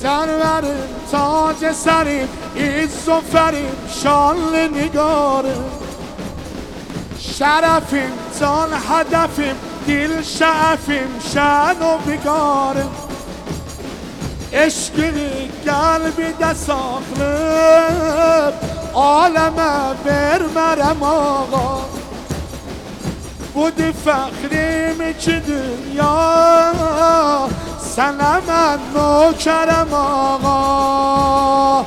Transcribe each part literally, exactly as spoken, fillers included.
سروریم تاج سریم عز و فریم شان نگاریم شرفیم جان هدفیم دل شعفیم شن و بگاریم عشقی قلبی دساخلب عالمه برمرم آقا بودی فخریم که دنیا سنه من نوکرم آقا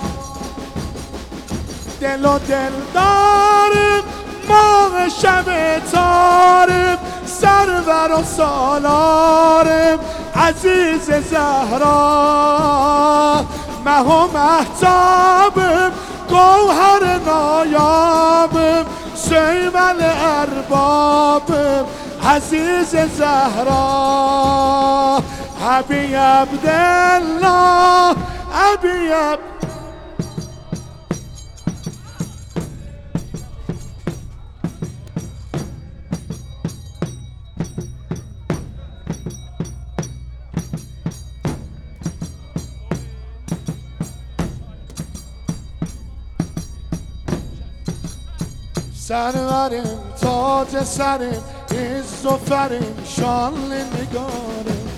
دل و دل دارم ماه شب تارم سرور و سالارم عزیز زهرا مه و مهتابم گوهر نایابم سیمل اربابم عزیز زهرا ابی عبدالله ابی عبد سروریم تاج سریم عز و فریم شان نگاریم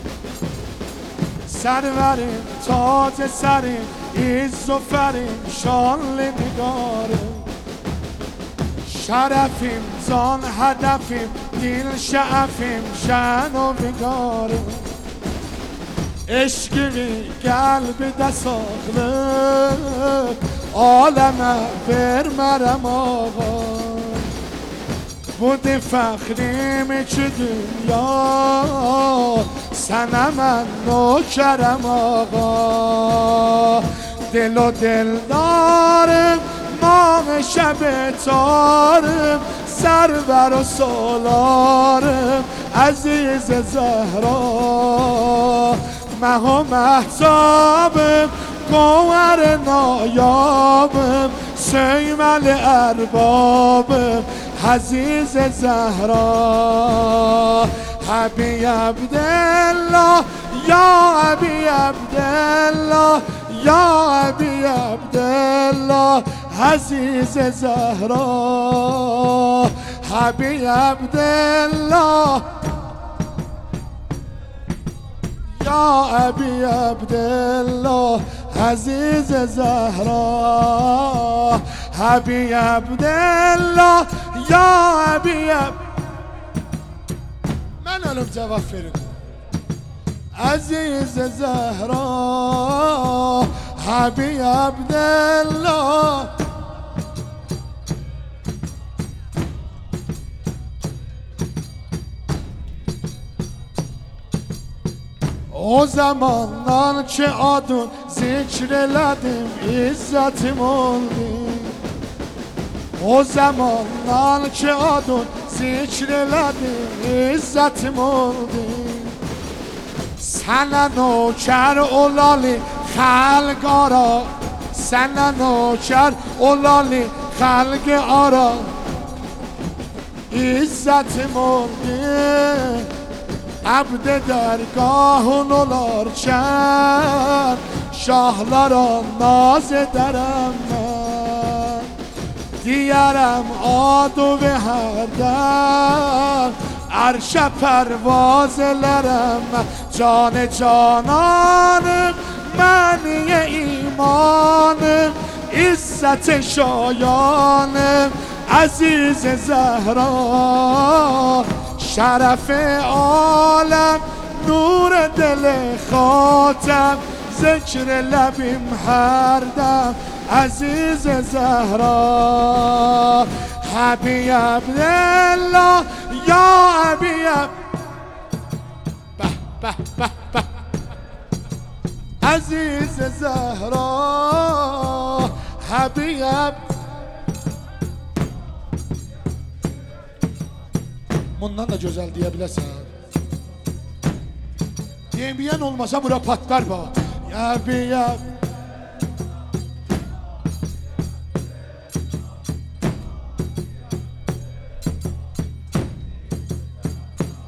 سروریم تاج سریم عز و فریم شان نگاریم شرفیم زان هدفیم دل شعفیم شن و بگاریم عشقی قلب دساخلب عالمه برمرم آقا بودی فخریم چه دنیا سنه من نوکرم آقا دل و دل دارم ماه شب تارم سرور و سالارم عزیز زهرا مه و مهتابم گوهر نایابم سیمل اربابم عزیز زهرا ابی عبدالله یا ابی عبدالله یا ابی عبدالله عزیز زهرا ابی عبدالله یا ابی عبدالله عزیز زهرا ابی عبدالله یا ابی عبد من الان جواب فرد عزیز زهرا ابی عبدالله او زمانdan که adın zikreledim izzetim oldum O zamandan ki adın zikreledim izzetim oldum Sana nöker olalı halk ara Sana nöker olalı halk ara İzzetim oldum عبد درگاهون olarken şahlara naz ederim ben Diyerem adu ve herden Arşa pervaz ederim Can cananım Meniye imanım İzzet şayanım Aziz Zehra شرف عالم نور دل خاتم ذکر لبیم هر دم عزیز زهرا ابی عبدالله یا ابی عبد به به به به عزیز زهرا ابی عبد Bundan da güzel diyebilirsin. Diyemeyen olmasa bura patlar bak. Ya bir ya.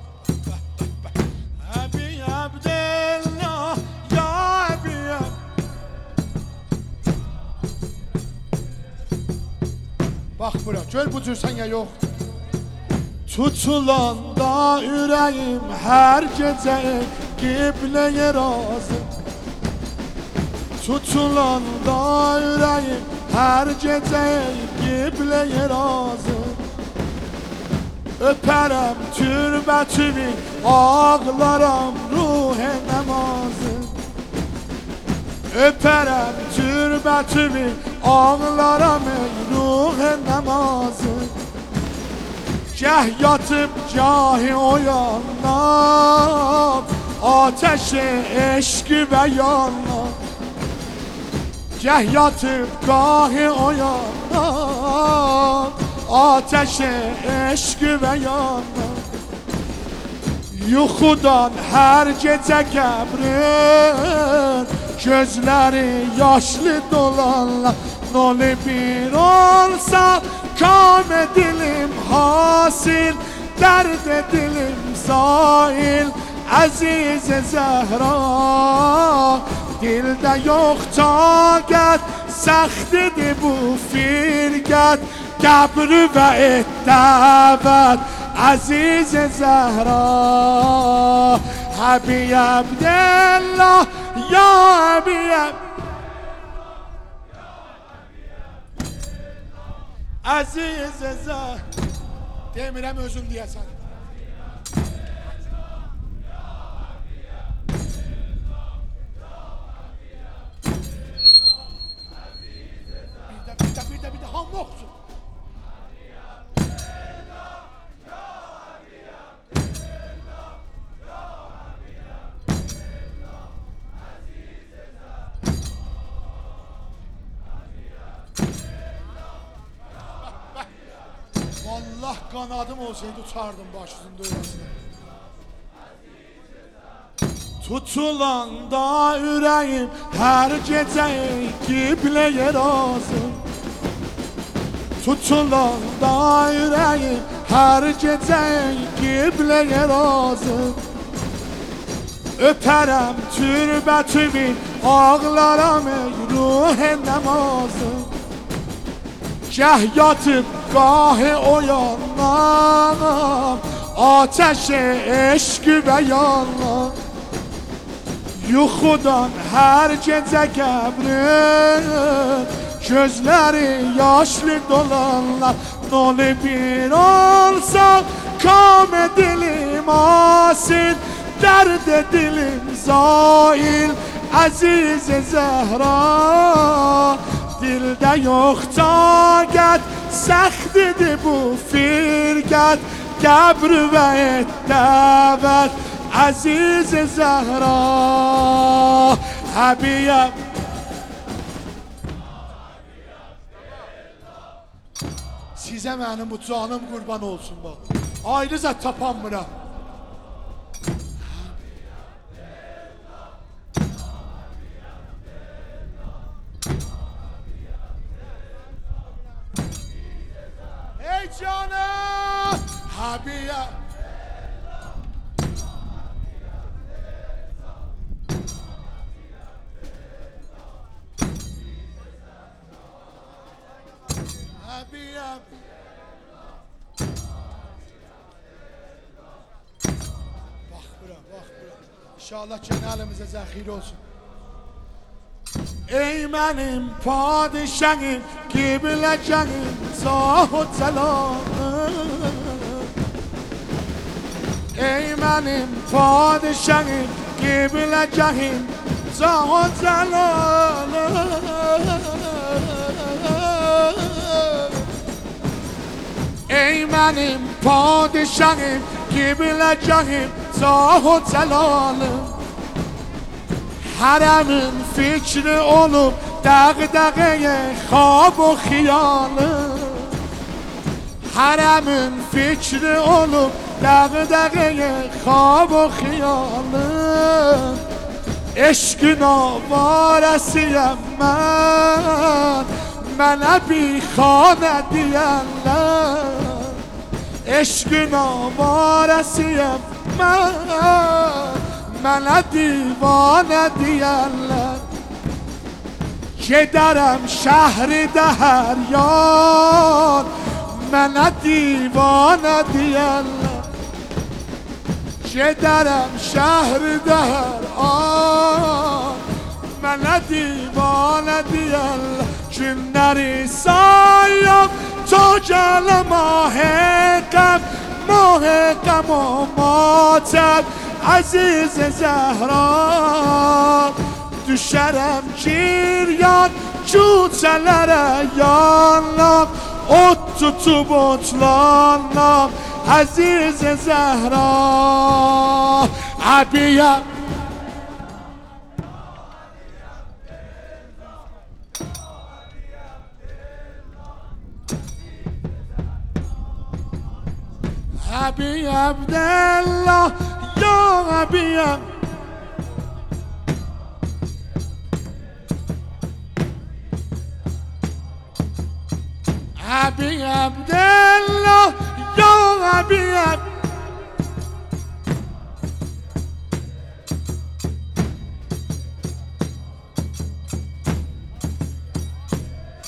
Abi Abdullah ya abi bura, gör bu cür sən ya yox. Tutulanda ürəyim hər gecə qibləyə razı. Tutulanda ürəyim hər gecə qibləyə razı. Öpərəm türbətini, ağlaram ruh-e namazı. Öpərəm türbətini, ağlaram ruh-e namazı. Gəh yatıb gahi oyanam, ateşi eşqi və yanam. Gəh yatıb gahi oyanam, ateşi eşqi və yanam. Yuxudan hər gecə qəbrin, gözləri yaşlı dolanlar. Noli bir olsa kam dilim hasil, dərd dilim sahil. Əziz Zəhra, dildə yox taqət, səxtidir bu firqət, qəbr və et dəvət. Əziz Zəhra, Həbi Əbdəllah, ya Həbi Əbdəllah, Əziz Zəhra. Demirəm özün deyəsən. Bir də, bir də, bir də, bir də, hamı oxusun. Allah qanadım olsaydı uçardım başının döyəsine. Tutulanda ürəyim hər gecə qibləyə razı. Tutulanda ürəyim hər gecə qibləyə razı. Öpərəm türbətimi, ağlaram ruh-e namazı. Gəh yatıb gahi oyanam, ateşi eşqi və yanam. Yuxudan hər gecə qəbrin, gözləri yaşlı dolanlar. Noli bir olsa kam dilim asil, dərd dilim zail. Əziz Zəhra, dildə yox taqət, səxtidir bu firqət, qəbr və et dəvət. Əziz Zəhra, Həbi Sizə mənim bu canım qurban olsun bax. Ayrı zət tapanmıram. Ey canım, Həbi Həbi Həbi Bax bura, bax bura. İnşallah kənəlimizə zəxir olsun. Ey mənim padişahım, qibləgahım, zahid cəlalım. Ey mənim padişahım, qibləgahım, zahid cəlalım. Ey mənim padişahım, qibləgahım, zahid cəlalım. Hərəmin fikri olub dəğdəğəyə xab o xiyalım. Hərəmin fikri olub dəğdəğəyə xab o xiyalım. Eşqin avarəsiyəm mən, mənə bixanə deyərlər. Eşqin avarəsiyəm mən, mənə divanə deyərlər. Gedərəm şəhridə hər yan, من دیوانه دیل چه درم شهر دهر آه من دیوانه دیل چون نری سایم تو جل ماه غم ماه غم و ماتم عزیز زهرا تو شرم جریان چوچلره یانم اتو تو بطلانم عزیز زهرا عبیم عبی عبدالله یا عبیم عبی عبدالله